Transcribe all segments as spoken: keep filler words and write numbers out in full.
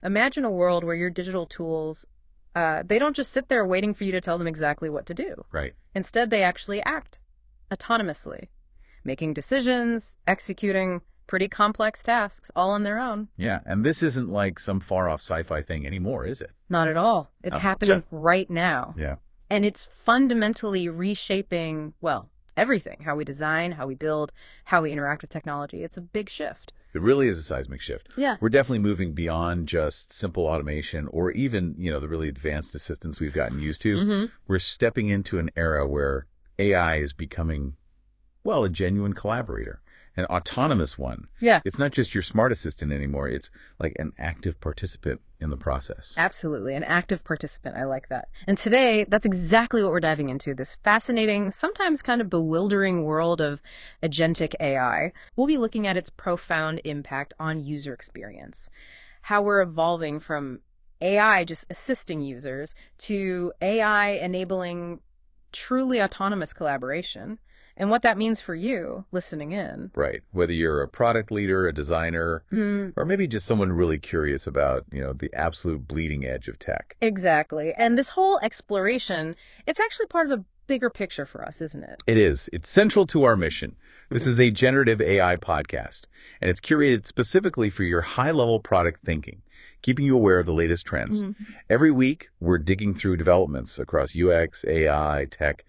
Imagine a world where your digital tools, uh, they don't just sit there waiting for you to tell them exactly what to do. Right. Instead, they actually act autonomously, making decisions, executing pretty complex tasks all on their own. Yeah, and this isn't like some far-off sci-fi thing anymore, is it? Not at all. It's Oh, happening so- right now. Yeah. And it's fundamentally reshaping, well, everything, how we design, how we build, how we interact with technology. It's a big shift. It really is a seismic shift. Yeah. We're definitely moving beyond just simple automation or even, you know, the really advanced assistants we've gotten used to. Mm-hmm. We're stepping into an era where A I is becoming, well, a genuine collaborator, an autonomous one. Yeah. It's not just your smart assistant anymore. It's like an active participant in the process. Absolutely. An active participant. I like that. And today, that's exactly what we're diving into, this fascinating, sometimes kind of bewildering world of agentic A I. We'll be looking at its profound impact on user experience, how we're evolving from A I just assisting users to A I enabling truly autonomous collaboration, and what that means for you listening in. Right. Whether you're a product leader, a designer, Mm, or maybe just someone really curious about, you know, the absolute bleeding edge of tech. exactly. And this whole exploration, it's actually part of a bigger picture for us, isn't it? It is. It's central to our mission. This is a generative A I podcast, and it's curated specifically for your high-level product thinking, keeping you aware of the latest trends. Mhm. Every week, we're digging through developments across U X, A I, tech,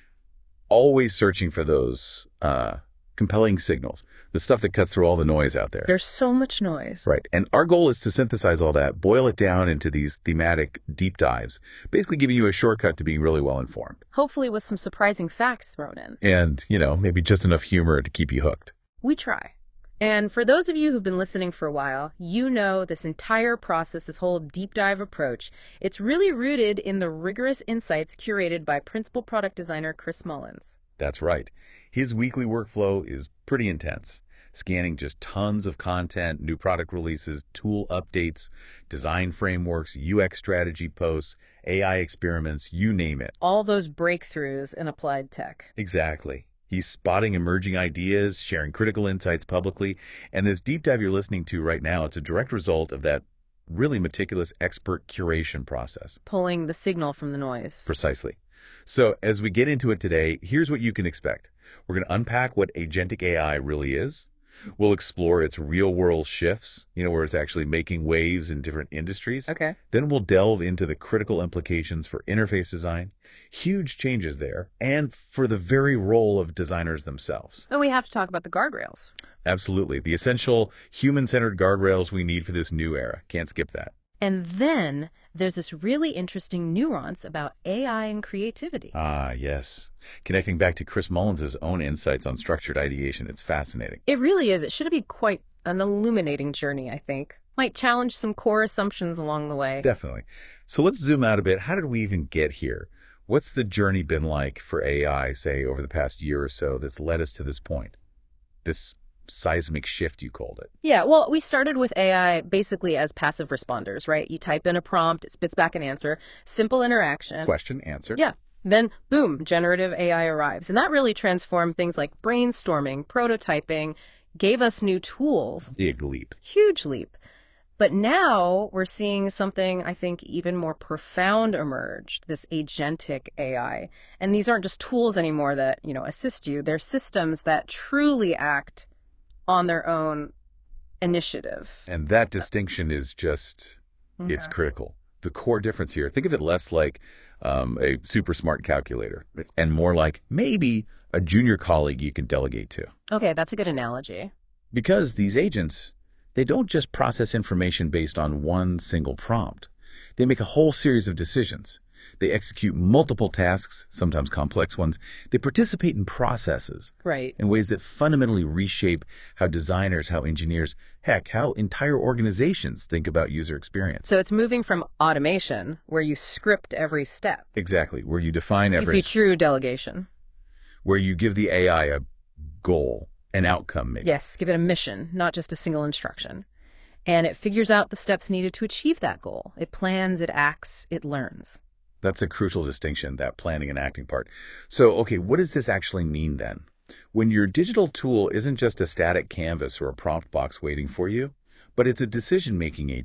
always searching for those uh, compelling signals, the stuff that cuts through all the noise out there. There's so much noise. Right. And our goal is to synthesize all that, boil it down into these thematic deep dives, basically giving you a shortcut to being really well informed. Hopefully with some surprising facts thrown in. And, you know, maybe just enough humor to keep you hooked. We try. And for those of you who've been listening for a while, you know this entire process, this whole deep dive approach, it's really rooted in the rigorous insights curated by principal product designer Chris Mullins. That's right. His weekly workflow is pretty intense, scanning just tons of content, new product releases, tool updates, design frameworks, U X strategy posts, A I experiments, you name it. All those breakthroughs in applied tech. Exactly. He's spotting emerging ideas, sharing critical insights publicly, and this deep dive you're listening to right now, it's a direct result of that really meticulous expert curation process. Pulling the signal from the noise. Precisely. So as we get into it today, here's what you can expect. We're going to unpack what agentic A I really is. We'll explore its real-world shifts, you know, where it's actually making waves in different industries. Okay. Then we'll delve into the critical implications for interface design, huge changes there, and for the very role of designers themselves. And we have to talk about the guardrails. Absolutely. The essential human-centered guardrails we need for this new era. Can't skip that. And then there's this really interesting nuance about A I and creativity. Ah, yes. Connecting back to Chris Mullins' own insights on structured ideation, it's fascinating. It really is. It should be quite an illuminating journey, I think. Might challenge some core assumptions along the way. Definitely. So let's zoom out a bit. How did we even get here? What's the journey been like for A I, say, over the past year or so that's led us to this point? This seismic shift, you called it. Yeah, well, we started with A I basically as passive responders, right? You type in a prompt, it spits back an answer, simple interaction. Question, answer. Yeah. Then, boom, generative A I arrives. And that really transformed things like brainstorming, prototyping, gave us new tools. Big leap. Huge leap. But now we're seeing something, I think, even more profound emerge, this agentic A I. And these aren't just tools anymore that, you know, assist you. They're systems that truly act on their own initiative. And that distinction is just, it's Okay. critical. The core difference here, think of it less like um, a super smart calculator and more like maybe a junior colleague you can delegate to. Okay, that's a good analogy. Because these agents, they don't just process information based on one single prompt. They make a whole series of decisions. They execute multiple tasks, sometimes complex ones. They participate in processes Right. in ways that fundamentally reshape how designers, how engineers, heck, how entire organizations think about user experience. So it's moving from automation, where you script every step, Exactly, where you define if every, you true delegation. where you give the A I a goal, an outcome maybe. Yes, give it a mission, not just a single instruction. And it figures out the steps needed to achieve that goal. It plans, it acts, it learns. That's a crucial distinction, that planning and acting part. So, okay, what does this actually mean then? When your digital tool isn't just a static canvas or a prompt box waiting for you, but it's a decision-making agent,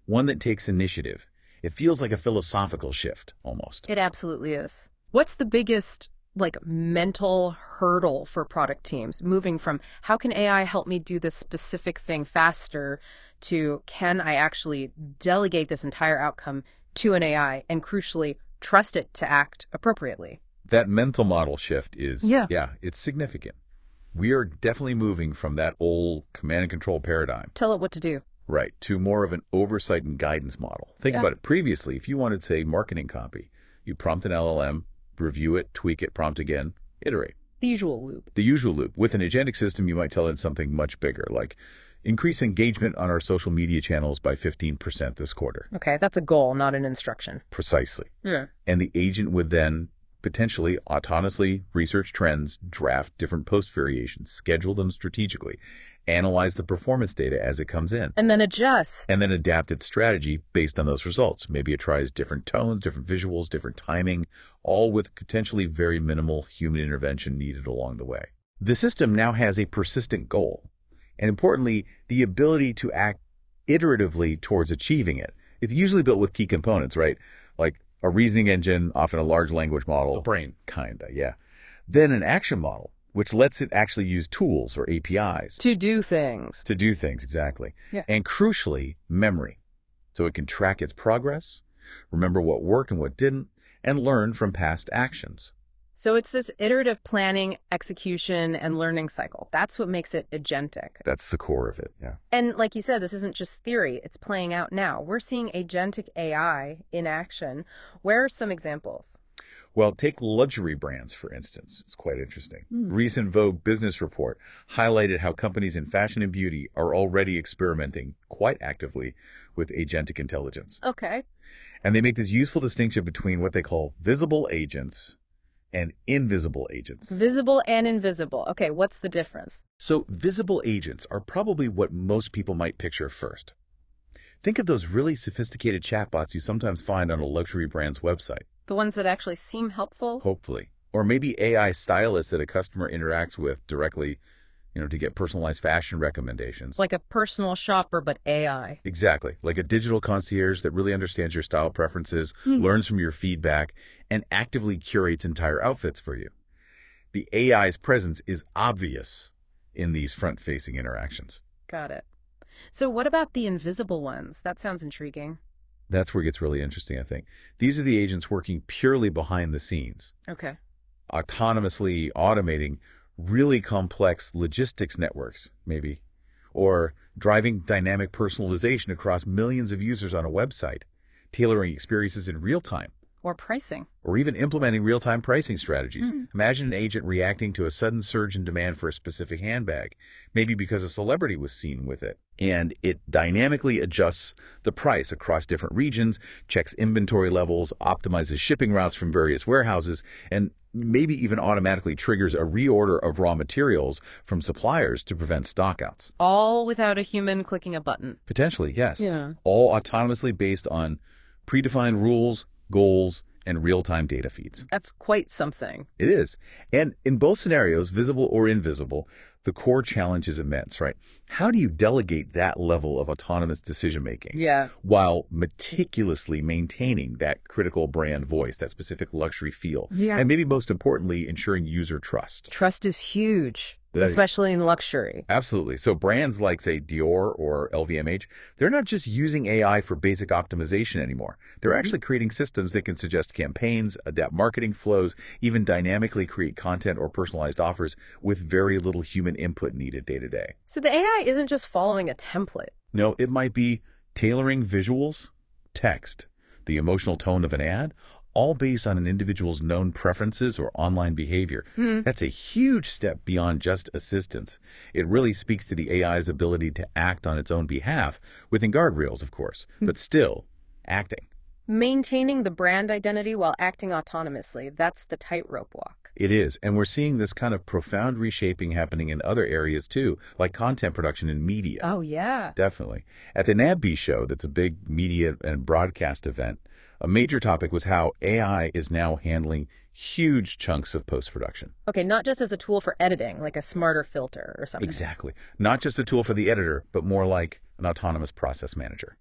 one that takes initiative. It feels like a philosophical shift, almost. It absolutely is. What's the biggest, like, mental hurdle for product teams, moving from how can A I help me do this specific thing faster to can I actually delegate this entire outcome to an A I and, crucially, trust it to act appropriately? That mental model shift is, Yeah. yeah, it's significant. We are definitely moving from that old command and control paradigm, Tell it what to do. right, to more of an oversight and guidance model. Think Yeah. about it. Previously, if you wanted, say, marketing copy, you prompt an L L M, review it, tweak it, prompt again, iterate. The usual loop. The usual loop. With an agentic system, you might tell it something much bigger, like increase engagement on our social media channels by fifteen percent this quarter. Okay, that's a goal, not an instruction. Precisely. Yeah. And the agent would then potentially autonomously research trends, draft different post variations, schedule them strategically, analyze the performance data as it comes in, And then adjust. and then adapt its strategy based on those results. Maybe it tries different tones, different visuals, different timing, all with potentially very minimal human intervention needed along the way. The system now has a persistent goal, and importantly, the ability to act iteratively towards achieving it. It's usually built with key components, right? Like a reasoning engine, often a large language model. A brain. Kinda, yeah. Then an action model, which lets it actually use tools or A P Is To do things. to do things, exactly. Yeah. And crucially, memory. So it can track its progress, remember what worked and what didn't, and learn from past actions. So it's this iterative planning, execution, and learning cycle. That's what makes it agentic. That's the core of it, yeah. And like you said, this isn't just theory. It's playing out now. We're seeing agentic A I in action. Where are some examples? Well, take luxury brands, for instance. It's quite interesting. Hmm. Recent Vogue business report highlighted how companies in fashion and beauty are already experimenting quite actively with agentic intelligence. Okay. And they make this useful distinction between what they call visible agents and invisible agents. Visible and invisible. Okay, what's the difference? So visible agents are probably what most people might picture first. Think of those really sophisticated chatbots you sometimes find on a luxury brand's website. The ones that actually seem helpful? Hopefully. Or maybe A I stylists that a customer interacts with directly, you know, to get personalized fashion recommendations. Like a personal shopper, but A I. Exactly. Like a digital concierge that really understands your style preferences, Hmm. learns from your feedback, and actively curates entire outfits for you. The A I's presence is obvious in these front-facing interactions. Got it. So what about the invisible ones? That sounds intriguing. That's where it gets really interesting, I think. These are the agents working purely behind the scenes, Okay. autonomously automating really complex logistics networks, maybe, or driving dynamic personalization across millions of users on a website, tailoring experiences in real time, Or pricing. or even implementing real-time pricing strategies. Mhm. Imagine an agent reacting to a sudden surge in demand for a specific handbag, maybe because a celebrity was seen with it, and it dynamically adjusts the price across different regions, checks inventory levels, optimizes shipping routes from various warehouses, and maybe even automatically triggers a reorder of raw materials from suppliers to prevent stockouts. All without a human clicking a button. Potentially, yes. Yeah. All autonomously based on predefined rules, goals, and real-time data feeds. That's quite something. It is. And in both scenarios, visible or invisible, the core challenge is immense, right? How do you delegate that level of autonomous decision-making Yeah. while meticulously maintaining that critical brand voice, that specific luxury feel? Yeah. And maybe most importantly, ensuring user trust. Trust is huge, That- especially in luxury. Absolutely. So brands like, say, Dior or L V M H, they're not just using A I for basic optimization anymore. They're actually creating systems that can suggest campaigns, adapt marketing flows, even dynamically create content or personalized offers with very little human input needed day to day. So the A I isn't just following a template. No, it might be tailoring visuals, text, the emotional tone of an ad, all based on an individual's known preferences or online behavior. Hmm. That's a huge step beyond just assistance. It really speaks to the A I's ability to act on its own behalf, within guardrails, of course, but still acting. Maintaining the brand identity while acting autonomously. That's the tightrope walk. It is, and we're seeing this kind of profound reshaping happening in other areas too, like content production and media. Oh, yeah. Definitely. At the NABB show, that's a big media and broadcast event, a major topic was how A I is now handling huge chunks of post-production. Okay, not just as a tool for editing, like a smarter filter or something. Exactly. Not just a tool for the editor, but more like an autonomous process manager.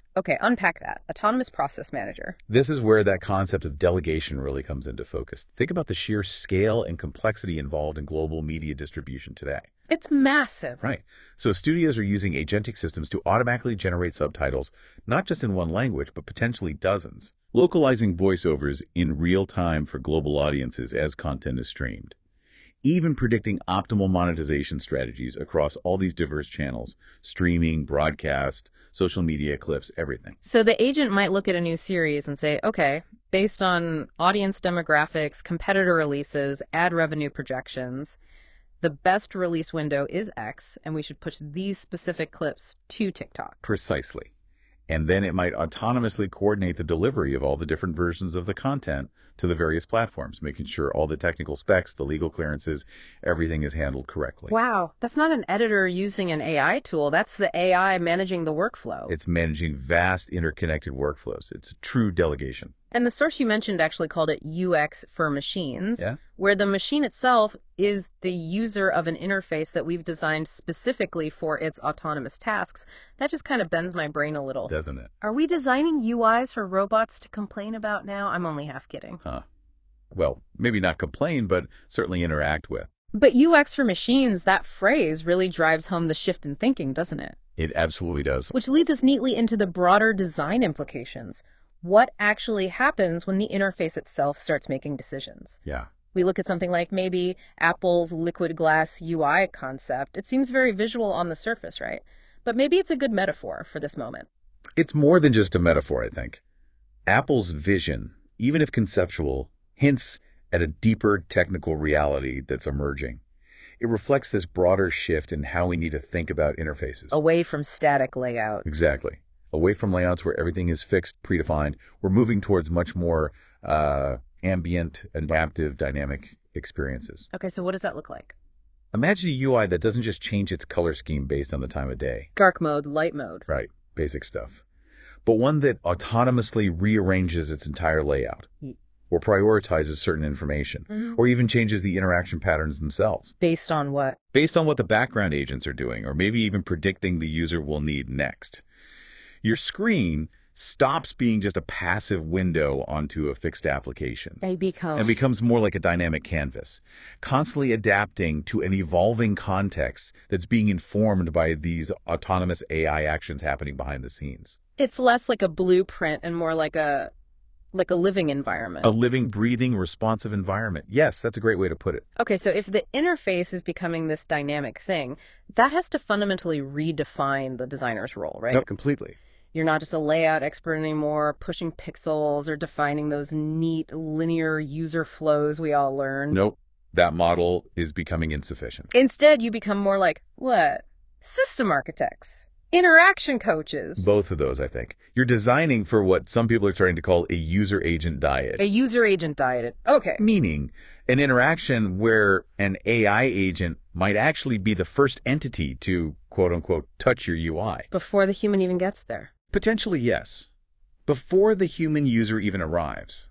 Okay, unpack that. Autonomous Process Manager. This is where that concept of delegation really comes into focus. Think about the sheer scale and complexity involved in global media distribution today. It's massive. Right. So studios are using agentic systems to automatically generate subtitles, not just in one language, but potentially dozens, localizing voiceovers in real time for global audiences as content is streamed. Even predicting optimal monetization strategies across all these diverse channels, streaming, broadcast, social media clips, everything. So the agent might look at a new series and say, okay, based on audience demographics, competitor releases, ad revenue projections, the best release window is X, and we should push these specific clips to TikTok. Precisely. And then it might autonomously coordinate the delivery of all the different versions of the content to the various platforms, making sure all the technical specs, the legal clearances, everything is handled correctly. Wow, that's not an editor using an A I tool. That's the A I managing the workflow. It's managing vast interconnected workflows. It's a true delegation. And the source you mentioned actually called it U X for machines, Yeah. where the machine itself is the user of an interface that we've designed specifically for its autonomous tasks. That just kind of bends my brain a little. Doesn't it? Are we designing U Is for robots to complain about now? I'm only half kidding. Huh. Well, maybe not complain, but certainly interact with. But U X for machines, that phrase really drives home the shift in thinking, doesn't it? It absolutely does. Which leads us neatly into the broader design implications. What actually happens when the interface itself starts making decisions? Yeah. We look at something like maybe Apple's liquid glass U I concept. It seems very visual on the surface, right? But maybe it's a good metaphor for this moment. It's more than just a metaphor, I think. Apple's vision, even if conceptual, hints at a deeper technical reality that's emerging. It reflects this broader shift in how we need to think about interfaces. Away from static layout. Exactly. Away from layouts where everything is fixed, predefined, we're moving towards much more uh, ambient, adaptive, dynamic experiences. Okay, so what does that look like? Imagine a U I that doesn't just change its color scheme based on the time of day. Dark mode, light mode. Right, basic stuff. But one that autonomously rearranges its entire layout, or prioritizes certain information, Mm-hmm. or even changes the interaction patterns themselves. Based on what? Based on what the background agents are doing, or maybe even predicting the user will need next. Your screen stops being just a passive window onto a fixed application. They become. And becomes more like a dynamic canvas, constantly adapting to an evolving context that's being informed by these autonomous A I actions happening behind the scenes. It's less like a blueprint and more like a like a living environment. A living, breathing, responsive environment. Yes, that's a great way to put it. Okay, so if the interface is becoming this dynamic thing, that has to fundamentally redefine the designer's role, right? Yep, completely. You're not just a layout expert anymore, pushing pixels or defining those neat linear user flows we all learned. Nope, that model is becoming insufficient. Instead, you become more like, what? System architects. Interaction coaches. Both of those, I think. You're designing for what some people are starting to call a user agent diet. A user agent diet. Okay. Meaning an interaction where an A I agent might actually be the first entity to, quote unquote, touch your U I. Before the human even gets there. Potentially, yes. Before the human user even arrives.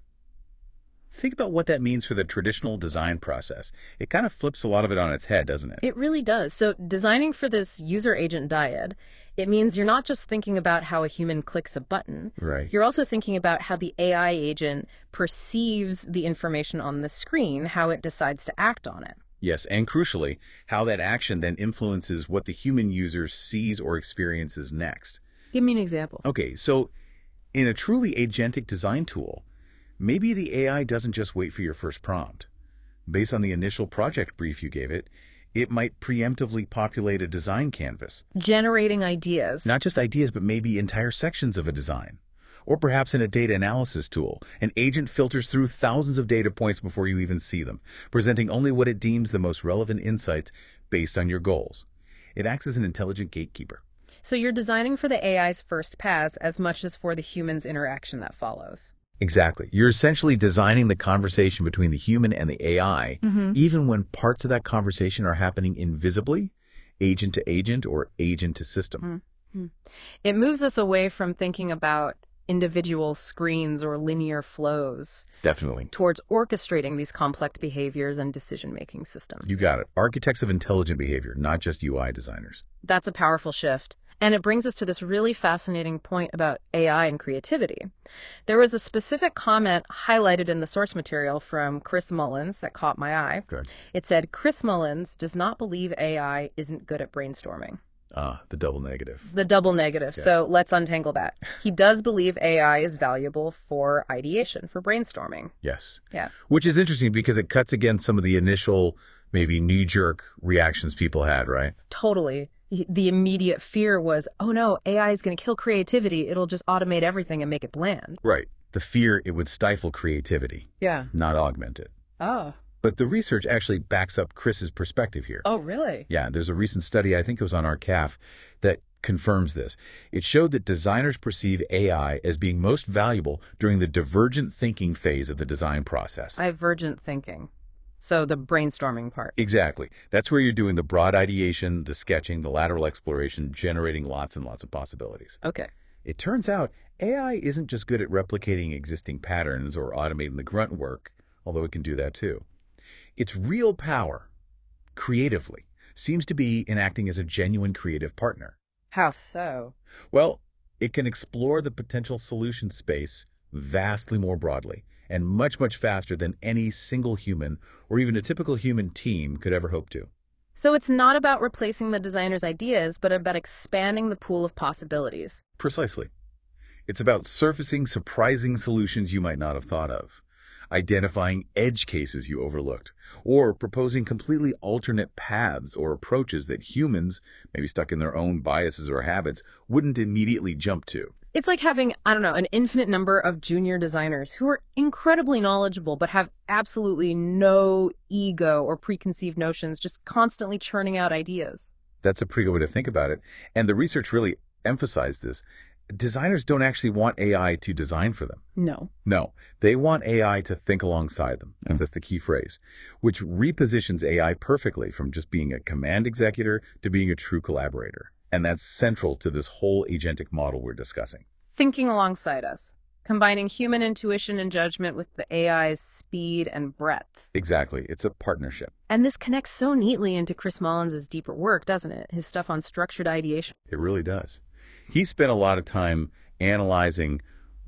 Think about what that means for the traditional design process. It kind of flips a lot of it on its head, doesn't it? It really does. So designing for this user agent dyad, it means you're not just thinking about how a human clicks a button. Right. You're also thinking about how the A I agent perceives the information on the screen, how it decides to act on it. Yes, and crucially, how that action then influences what the human user sees or experiences next. Give me an example. Okay, so in a truly agentic design tool, maybe the A I doesn't just wait for your first prompt. Based on the initial project brief you gave it, it might preemptively populate a design canvas. Generating ideas. Not just ideas, but maybe entire sections of a design. Or perhaps in a data analysis tool, an agent filters through thousands of data points before you even see them, presenting only what it deems the most relevant insights based on your goals. It acts as an intelligent gatekeeper. So you're designing for the A I's first pass as much as for the human's interaction that follows. Exactly. You're essentially designing the conversation between the human and the A I, Mm-hmm. even when parts of that conversation are happening invisibly, agent to agent or agent to system. Mm-hmm. It moves us away from thinking about individual screens or linear flows Definitely. towards orchestrating these complex behaviors and decision-making systems. You got it. Architects of intelligent behavior, not just U I designers. That's a powerful shift. And it brings us to this really fascinating point about A I and creativity. There was a specific comment highlighted in the source material from Chris Mullins that caught my eye. Good. It said, Chris Mullins does not believe A I isn't good at brainstorming. Ah, the double negative. The double negative. Yeah. So let's untangle that. He does believe A I is valuable for ideation, for brainstorming. Yes. Yeah. Which is interesting because it cuts against some of the initial, maybe knee-jerk reactions people had, right? Totally. The immediate fear was, oh no, A I is going to kill creativity. It'll just automate everything and make it bland. Right. The fear it would stifle creativity, Yeah. not augment it. Oh. But the research actually backs up Chris's perspective here. Oh, really? Yeah, there's a recent study, I think it was on our C A F, that confirms this. It showed that designers perceive A I as being most valuable during the divergent thinking phase of the design process. Divergent thinking. So the brainstorming part. Exactly. That's where you're doing the broad ideation, the sketching, the lateral exploration, generating lots and lots of possibilities. Okay. It turns out A I isn't just good at replicating existing patterns or automating the grunt work, although it can do that too. Its real power, creatively, seems to be in acting as a genuine creative partner. How so? Well, it can explore the potential solution space vastly more broadly and much, much faster than any single human or even a typical human team could ever hope to. So it's not about replacing the designer's ideas, but about expanding the pool of possibilities. Precisely. It's about surfacing surprising solutions you might not have thought of, identifying edge cases you overlooked, or proposing completely alternate paths or approaches that humans, maybe stuck in their own biases or habits, wouldn't immediately jump to. It's like having, I don't know, an infinite number of junior designers who are incredibly knowledgeable but have absolutely no ego or preconceived notions, just constantly churning out ideas. That's a pretty good way to think about it. And the research really emphasized this. Designers don't actually want A I to design for them. No. No, they want A I to think alongside them. And that's the key phrase, which repositions A I perfectly from just being a command executor to being a true collaborator. And that's central to this whole agentic model we're discussing. Thinking alongside us, combining human intuition and judgment with the A I's speed and breadth. Exactly. It's a partnership. And this connects so neatly into Chris Mullins' deeper work, doesn't it? His stuff on structured ideation. It really does. He spent a lot of time analyzing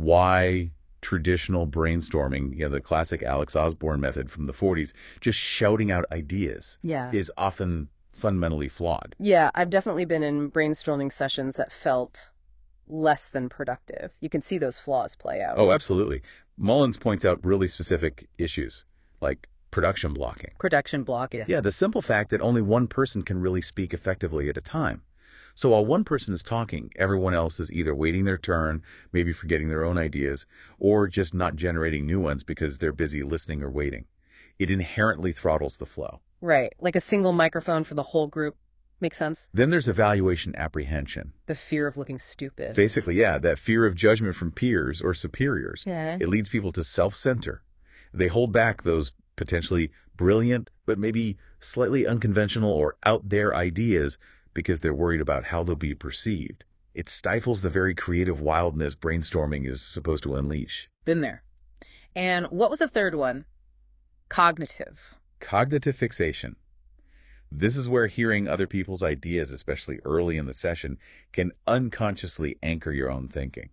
why traditional brainstorming, you know, the classic Alex Osborne method from the forties, just shouting out ideas, Yeah. is often fundamentally flawed. Yeah, I've definitely been in brainstorming sessions that felt less than productive. You can see those flaws play out. Oh, absolutely. Mullins points out really specific issues, like production blocking. Production block. Yeah. Yeah, the simple fact that only one person can really speak effectively at a time. So while one person is talking, everyone else is either waiting their turn, maybe forgetting their own ideas, or just not generating new ones because they're busy listening or waiting. It inherently throttles the flow. Right. Like a single microphone for the whole group. Makes sense? Then there's evaluation apprehension. The fear of looking stupid. Basically, yeah, that fear of judgment from peers or superiors. Yeah. It leads people to self-center. They hold back those potentially brilliant, but maybe slightly unconventional or out there ideas because they're worried about how they'll be perceived. It stifles the very creative wildness brainstorming is supposed to unleash. Been there. And what was the third one? Cognitive. Cognitive fixation. This is where hearing other people's ideas, especially early in the session, can unconsciously anchor your own thinking.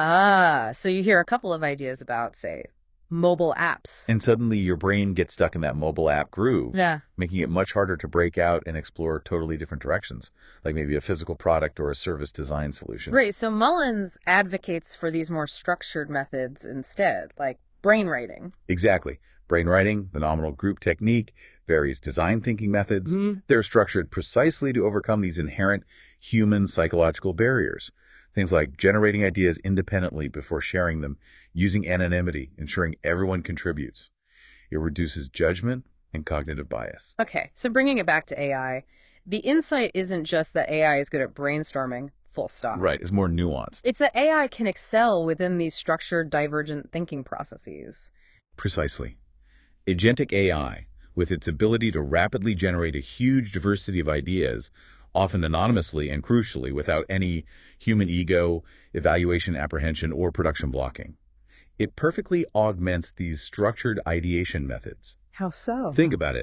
Ah, so you hear a couple of ideas about, say, mobile apps. And suddenly your brain gets stuck in that mobile app groove, Yeah. making it much harder to break out and explore totally different directions, like maybe a physical product or a service design solution. Great. So Mullins advocates for these more structured methods instead, like brainwriting. Exactly. Brainwriting, the nominal group technique, various design thinking methods, Mhm. they're structured precisely to overcome these inherent human psychological barriers. Things like generating ideas independently before sharing them, using anonymity, ensuring everyone contributes. It reduces judgment and cognitive bias. Okay, so bringing it back to A I, the insight isn't just that A I is good at brainstorming, full stop. Right, it's more nuanced. It's that A I can excel within these structured, divergent thinking processes. Precisely. Agentic A I, with its ability to rapidly generate a huge diversity of ideas, often anonymously and crucially without any human ego, evaluation apprehension, or production blocking. It perfectly augments these structured ideation methods. How so? Think about it.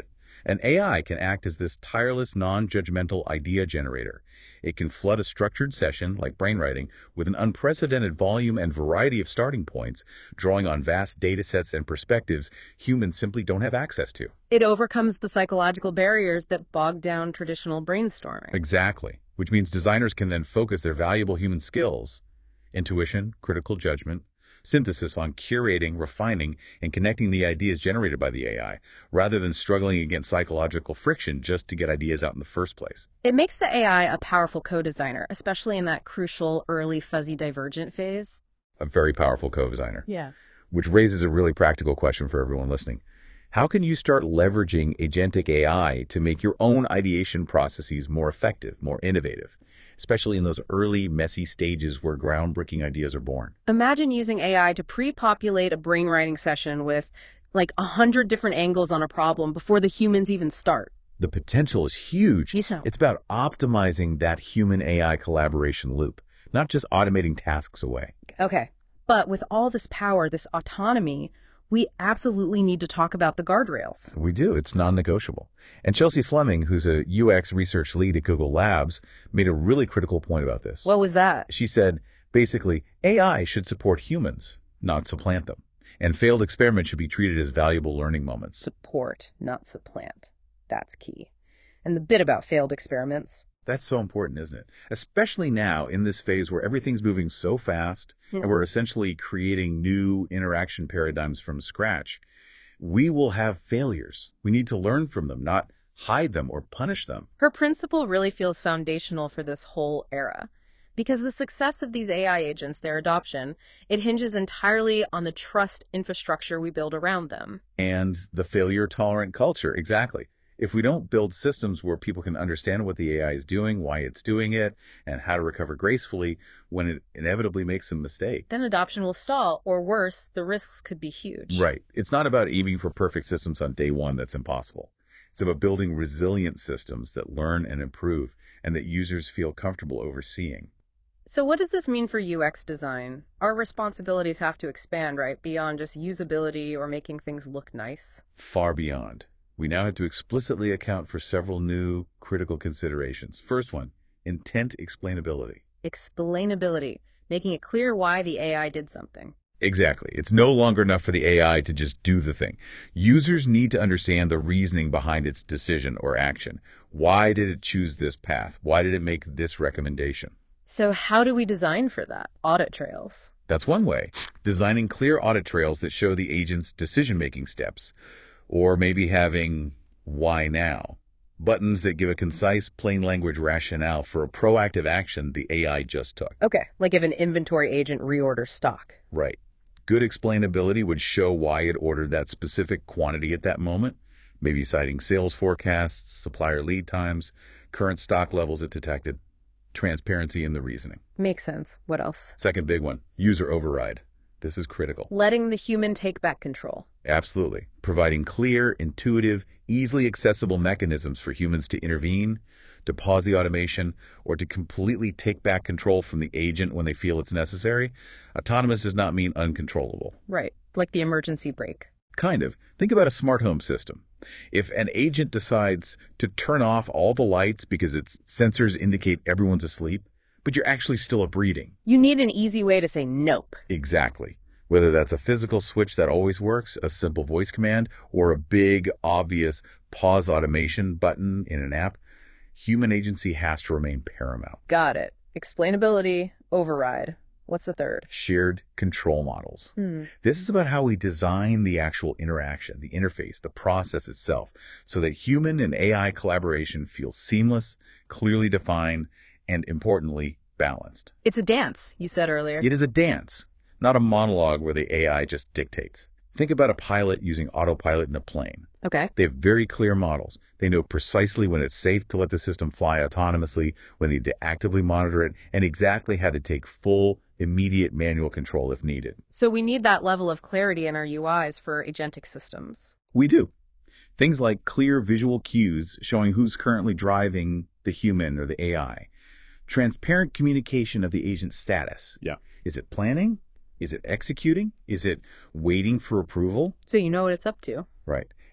An A I can act as this tireless, non-judgmental idea generator. It can flood a structured session, like brainwriting, with an unprecedented volume and variety of starting points, drawing on vast data sets and perspectives humans simply don't have access to. It overcomes the psychological barriers that bog down traditional brainstorming. Exactly, which means designers can then focus their valuable human skills, intuition, critical judgment, synthesis on curating, refining, and connecting the ideas generated by the A I, rather than struggling against psychological friction just to get ideas out in the first place. It makes the A I a powerful co-designer, especially in that crucial early fuzzy divergent phase. A very powerful co-designer. Yeah. Which raises a really practical question for everyone listening. How can you start leveraging agentic A I to make your own ideation processes more effective, more innovative, especially in those early, messy stages where groundbreaking ideas are born? Imagine using A I to pre-populate a brainwriting session with like a hundred different angles on a problem before the humans even start. The potential is huge. Yes, sir. It's about optimizing that human-A I collaboration loop, not just automating tasks away. Okay. But with all this power, this autonomy, we absolutely need to talk about the guardrails. We do. It's non-negotiable. And Chelsea Fleming, who's a U X research lead at Google Labs, made a really critical point about this. What was that? She said, basically, A I should support humans, not supplant them. And failed experiments should be treated as valuable learning moments. Support, not supplant. That's key. And the bit about failed experiments. That's so important, isn't it? Especially now in this phase where everything's moving so fast mm-hmm. and we're essentially creating new interaction paradigms from scratch. We will have failures. We need to learn from them, not hide them or punish them. Her principle really feels foundational for this whole era. Because the success of these A I agents, their adoption, it hinges entirely on the trust infrastructure we build around them. And the failure-tolerant culture, exactly. If we don't build systems where people can understand what the A I is doing, why it's doing it, and how to recover gracefully when it inevitably makes a mistake, then adoption will stall, or worse, the risks could be huge. Right. It's not about aiming for perfect systems on day one. That's impossible. It's about building resilient systems that learn and improve and that users feel comfortable overseeing. So what does this mean for U X design? Our responsibilities have to expand, right, beyond just usability or making things look nice? Far beyond. We now have to explicitly account for several new critical considerations. First one, intent explainability. Explainability, making it clear why the A I did something. Exactly. It's no longer enough for the A I to just do the thing. Users need to understand the reasoning behind its decision or action. Why did it choose this path? Why did it make this recommendation? So how do we design for that? Audit trails. That's one way. Designing clear audit trails that show the agent's decision-making steps. Or maybe having why now? Buttons that give a concise, plain language rationale for a proactive action the A I just took. Okay, like if an inventory agent reorders stock. Right. Good explainability would show why it ordered that specific quantity at that moment, maybe citing sales forecasts, supplier lead times, current stock levels it detected, transparency in the reasoning. Makes sense. What else? Second big one, user override. This is critical. Letting the human take back control. Absolutely. Providing clear, intuitive, easily accessible mechanisms for humans to intervene, to pause the automation, or to completely take back control from the agent when they feel it's necessary. Autonomous does not mean uncontrollable. Right. Like the emergency brake. Kind of. Think about a smart home system. If an agent decides to turn off all the lights because its sensors indicate everyone's asleep, but you're actually still a breeding. You need an easy way to say nope. Exactly. Whether that's a physical switch that always works, a simple voice command, or a big, obvious pause automation button in an app, human agency has to remain paramount. Got it. Explainability, override. What's the third? Shared control models. Hmm. This is about how we design the actual interaction, the interface, the process itself, so that human and A I collaboration feels seamless, clearly defined, and importantly, balanced. It's a dance, you said earlier. It is a dance, not a monologue where the A I just dictates. Think about a pilot using autopilot in a plane. Okay. They have very clear models. They know precisely when it's safe to let the system fly autonomously, when they need to actively monitor it, and exactly how to take full, immediate manual control if needed. So we need that level of clarity in our U Is for agentic systems. We do. Things like clear visual cues showing who's currently driving the human or the A I. Transparent communication of the agent's status. Yeah. Is it planning? Is it executing? Is it waiting for approval? So you know what it's up to. Right.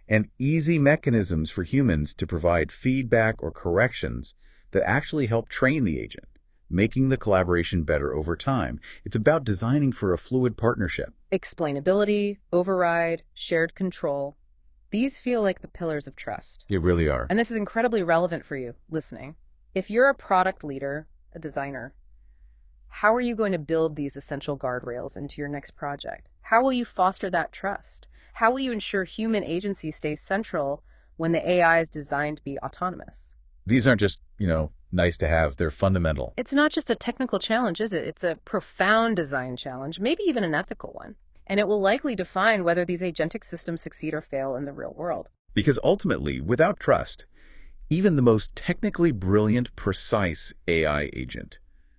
and easy mechanisms for humans to provide feedback or corrections that actually help train the agent, making the collaboration better over time. It's about designing for a fluid partnership. Explainability, override, shared control. These feel like the pillars of trust. They really are. And this is incredibly relevant for you listening. If you're a product leader, a designer, how are you going to build these essential guardrails into your next project? How will you foster that trust? How will you ensure human agency stays central when the A I is designed to be autonomous? These aren't just, you know, nice to have. They're fundamental. It's not just a technical challenge, is it? It's a profound design challenge, maybe even an ethical one. And it will likely define whether these agentic systems succeed or fail in the real world. Because ultimately, without trust, even the most technically brilliant, precise A I agent,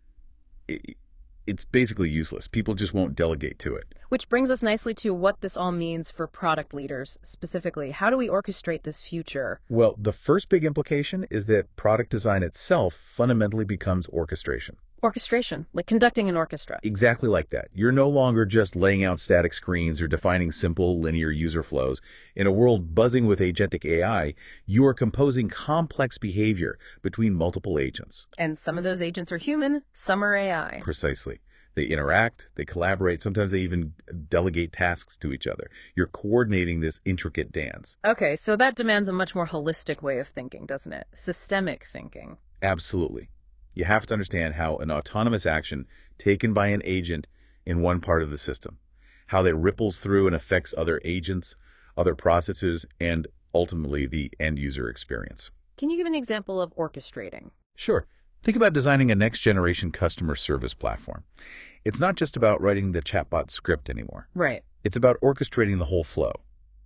it's basically useless. People just won't delegate to it. Which brings us nicely to what this all means for product leaders specifically. How do we orchestrate this future? Well, the first big implication is that product design itself fundamentally becomes orchestration. Orchestration, like conducting an orchestra. Exactly like that. You're no longer just laying out static screens or defining simple linear user flows. In a world buzzing with agentic A I, you are composing complex behavior between multiple agents. And some of those agents are human, some are A I. Precisely. They interact, they collaborate, sometimes they even delegate tasks to each other. You're coordinating this intricate dance. Okay, so that demands a much more holistic way of thinking, doesn't it? Systemic thinking. Absolutely. You have to understand how an autonomous action taken by an agent in one part of the system, how that ripples through and affects other agents, other processes, and ultimately the end user experience. Can you give an example of orchestrating? Sure. Think about designing a next-generation customer service platform. It's not just about writing the chatbot script anymore. Right. It's about orchestrating the whole flow.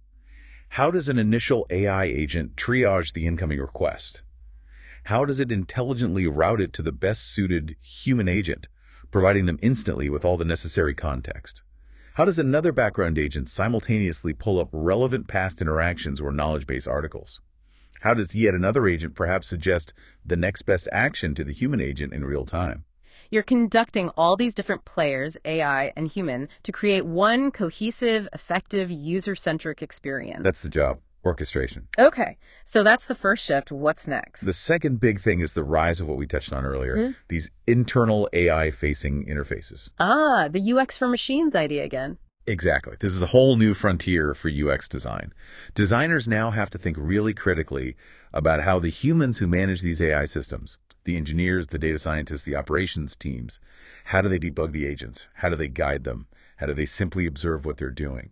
How does an initial A I agent triage the incoming request? How does it intelligently route it to the best-suited human agent, providing them instantly with all the necessary context? How does another background agent simultaneously pull up relevant past interactions or knowledge base articles? How does yet another agent perhaps suggest the next best action to the human agent in real time? You're conducting all these different players, A I and human, to create one cohesive, effective, user-centric experience. That's the job. Orchestration. Okay, so that's the first shift. What's next? The second big thing is the rise of what we touched on earlier, mm-hmm. these internal A I-facing interfaces. Ah, the U X for machines idea again. Exactly. This is a whole new frontier for U X design. Designers now have to think really critically about how the humans who manage these A I systems, the engineers, the data scientists, the operations teams, how do they debug the agents? How do they guide them? How do they simply observe what they're doing?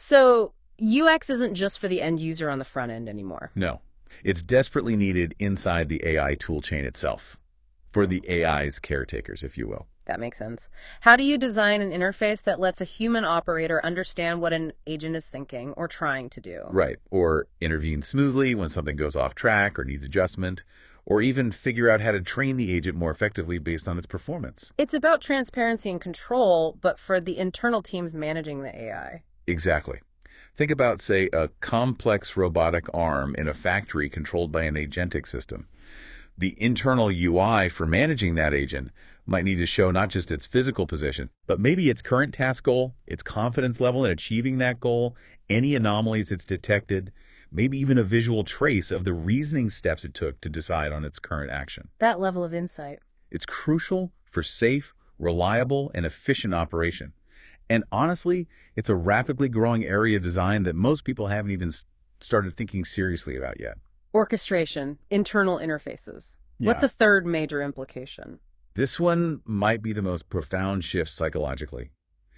So U X isn't just for the end user on the front end anymore. No. It's desperately needed inside the A I tool chain itself, for the A I's caretakers, if you will. That makes sense. How do you design an interface that lets a human operator understand what an agent is thinking or trying to do? Right. Or intervene smoothly when something goes off track or needs adjustment, or even figure out how to train the agent more effectively based on its performance. It's about transparency and control, but for the internal teams managing the A I. Exactly. Think about, say, a complex robotic arm in a factory controlled by an agentic system. The internal U I for managing that agent might need to show not just its physical position, but maybe its current task goal, its confidence level in achieving that goal, any anomalies it's detected, maybe even a visual trace of the reasoning steps it took to decide on its current action. That level of insight. It's crucial for safe, reliable, and efficient operation. And honestly, it's a rapidly growing area of design that most people haven't even started thinking seriously about yet. Orchestration, internal interfaces. Yeah. What's the third major implication? This one might be the most profound shift psychologically.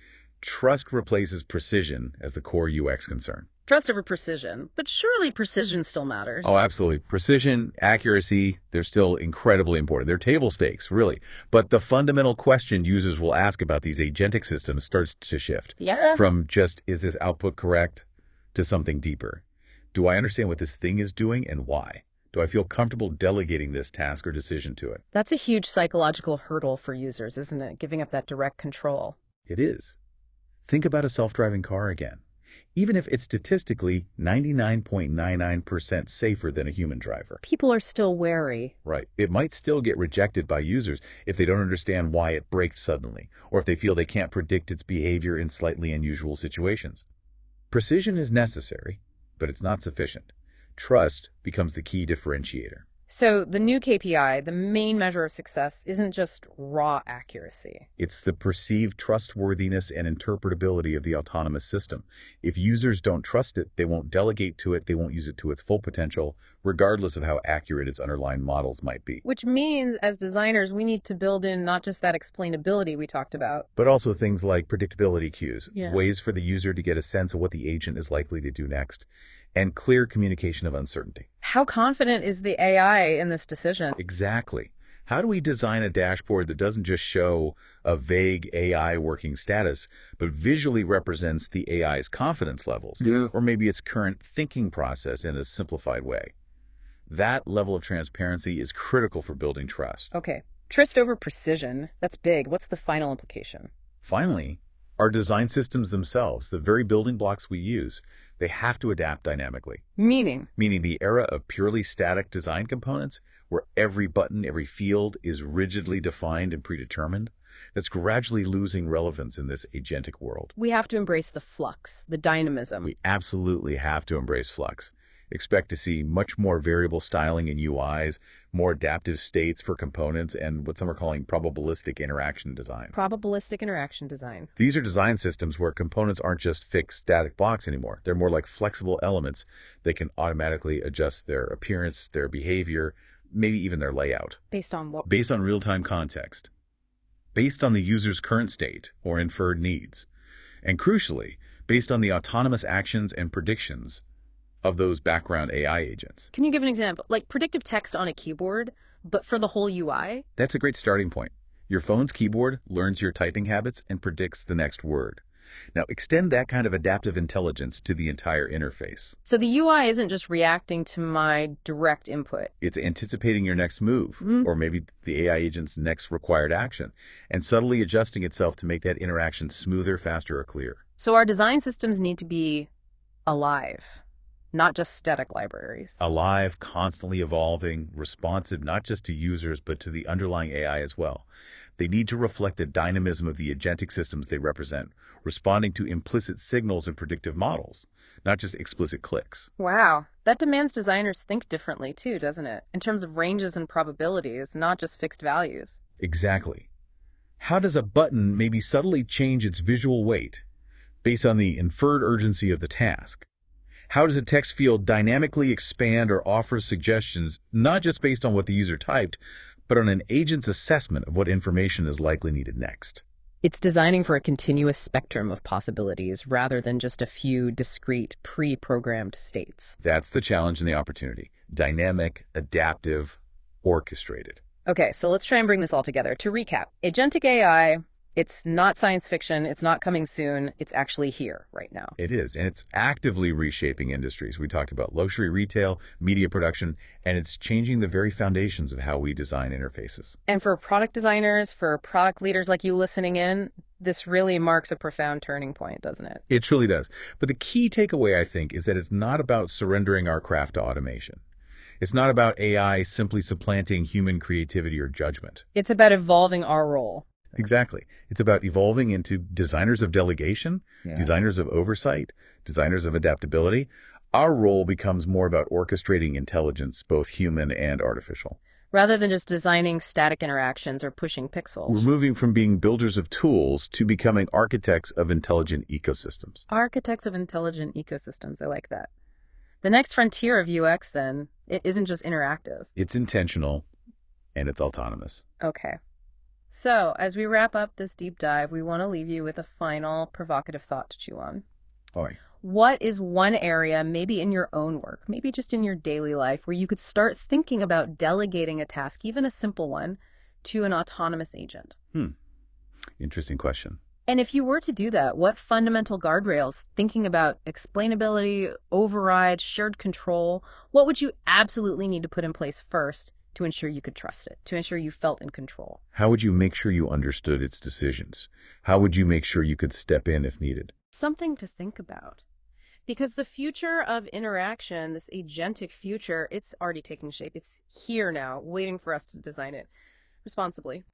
Trust replaces precision as the core U X concern. Trust over precision. But surely precision still matters. Oh, absolutely. Precision, accuracy, they're still incredibly important. They're table stakes, really. But the fundamental question users will ask about these agentic systems starts to shift. Yeah. From just, is this output correct, to something deeper. Do I understand what this thing is doing and why? Do I feel comfortable delegating this task or decision to it? That's a huge psychological hurdle for users, isn't it? Giving up that direct control. It is. Think about a self-driving car again. Even if it's statistically ninety-nine point nine nine percent safer than a human driver. People are still wary. Right. It might still get rejected by users if they don't understand why it brakes suddenly, or if they feel they can't predict its behavior in slightly unusual situations. Precision is necessary, but it's not sufficient. Trust becomes the key differentiator. So the new K P I, the main measure of success, isn't just raw accuracy. It's the perceived trustworthiness and interpretability of the autonomous system. If users don't trust it, they won't delegate to it, they won't use it to its full potential, regardless of how accurate its underlying models might be. Which means, as designers, we need to build in not just that explainability we talked about, but also things like predictability cues, yeah. ways for the user to get a sense of what the agent is likely to do next, and clear communication of uncertainty. How confident is the A I in this decision? Exactly. How do we design a dashboard that doesn't just show a vague A I working status, but visually represents the A I's confidence levels, Yeah. or maybe its current thinking process in a simplified way? That level of transparency is critical for building trust. Okay, trust over precision. That's big. What's the final implication? Finally, our design systems themselves, the very building blocks we use, they have to adapt dynamically. Meaning? Meaning the era of purely static design components, where every button, every field is rigidly defined and predetermined, that's gradually losing relevance in this agentic world. We have to embrace the flux, the dynamism. We absolutely have to embrace flux. Expect to see much more variable styling in U Is, more adaptive states for components, and what some are calling probabilistic interaction design. Probabilistic interaction design. These are design systems where components aren't just fixed static blocks anymore. They're more like flexible elements that can automatically adjust their appearance, their behavior, maybe even their layout. Based on what? Based on real-time context. Based on the user's current state or inferred needs. And crucially, based on the autonomous actions and predictions of those background A I agents. Can you give an example? Like predictive text on a keyboard, but for the whole U I? That's a great starting point. Your phone's keyboard learns your typing habits and predicts the next word. Now, extend that kind of adaptive intelligence to the entire interface. So the U I isn't just reacting to my direct input. It's anticipating your next move, Mm-hmm. or maybe the A I agent's next required action, and subtly adjusting itself to make that interaction smoother, faster, or clearer. So our design systems need to be alive, not just static libraries. Alive, constantly evolving, responsive not just to users, but to the underlying A I as well. They need to reflect the dynamism of the agentic systems they represent, responding to implicit signals and predictive models, not just explicit clicks. Wow, that demands designers think differently too, doesn't it? In terms of ranges and probabilities, not just fixed values. Exactly. How does a button maybe subtly change its visual weight based on the inferred urgency of the task? How does a text field dynamically expand or offer suggestions, not just based on what the user typed, but on an agent's assessment of what information is likely needed next? It's designing for a continuous spectrum of possibilities rather than just a few discrete, pre-programmed states. That's the challenge and the opportunity. Dynamic, adaptive, orchestrated. Okay, so let's try and bring this all together. To recap, agentic A I, it's not science fiction, it's not coming soon, it's actually here right now. It is, and it's actively reshaping industries. We talked about luxury retail, media production, and it's changing the very foundations of how we design interfaces. And for product designers, for product leaders like you listening in, this really marks a profound turning point, doesn't it? It truly does. But the key takeaway, I think, is that it's not about surrendering our craft to automation. It's not about A I simply supplanting human creativity or judgment. It's about evolving our role. Exactly. It's about evolving into designers of delegation, Yeah. designers of oversight, designers of adaptability. Our role becomes more about orchestrating intelligence, both human and artificial. Rather than just designing static interactions or pushing pixels. We're moving from being builders of tools to becoming architects of intelligent ecosystems. Architects of intelligent ecosystems. I like that. The next frontier of U X, then, it isn't just interactive. It's intentional, and it's autonomous. Okay. So, as we wrap up this deep dive, we want to leave you with a final provocative thought to chew on. All right. What is one area, maybe in your own work, maybe just in your daily life, where you could start thinking about delegating a task, even a simple one, to an autonomous agent? Hmm. Interesting question. And if you were to do that, what fundamental guardrails, thinking about explainability, override, shared control, what would you absolutely need to put in place first to ensure you could trust it, to ensure you felt in control? How would you make sure you understood its decisions? How would you make sure you could step in if needed? Something to think about. Because the future of interaction, this agentic future, it's already taking shape. It's here now, waiting for us to design it responsibly.